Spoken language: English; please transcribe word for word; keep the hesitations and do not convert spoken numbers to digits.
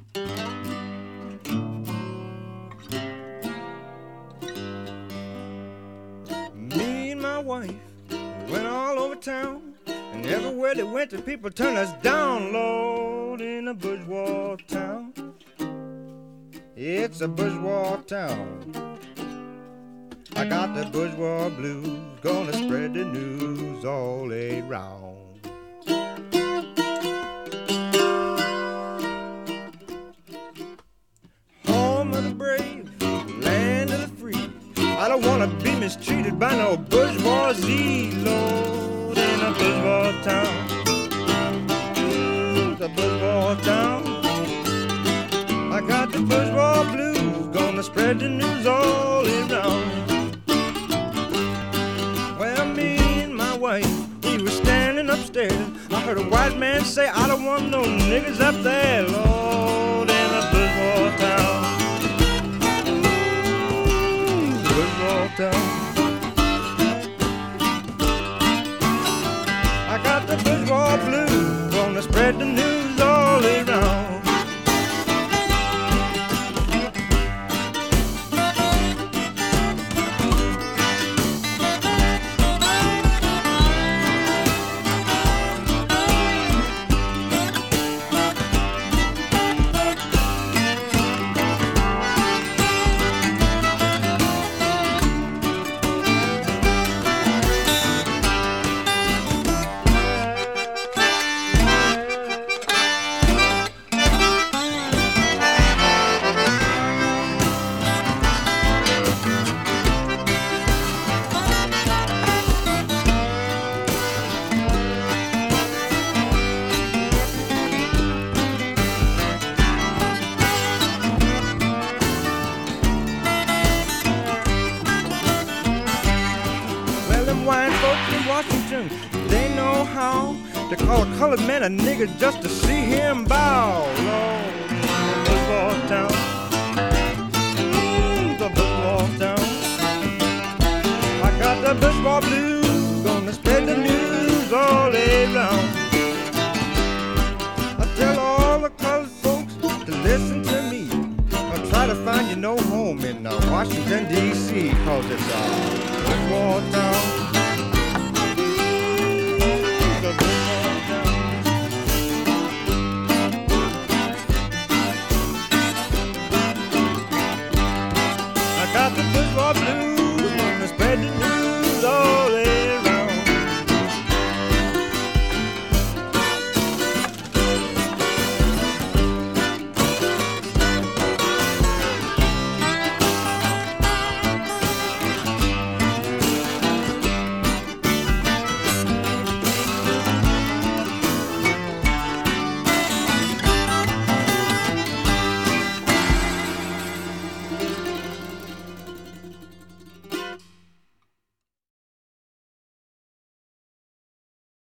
Me and my wife went all over town, and everywhere they went, the people turned us down, Lord, in a bourgeois town. It's a bourgeois town. I got the bourgeois blues, gonna spread the news all around. Home of the brave, land of the free. I don't wanna be mistreated by no bourgeoisie, Lord, in a bourgeois town. It's a bourgeois town. I got the bourgeois blues, gonna spread the news all around. Well, me and my wife, we were standing upstairs. I heard a white man say, I don't want no niggas up there, Lord, in a bourgeois town. Bourgeois town. I got the bourgeois blues, gonna spread the news all around. White folks in Washington, they know how to call a colored man a nigger just to see him bow. Lord, the bourgeois town, mm, the bourgeois town. I got the bourgeois blues, gonna spread the news all around. I tell all the colored folks to listen to me. I'll try to find you no home in uh, Washington, D C, cause it's a bourgeois town.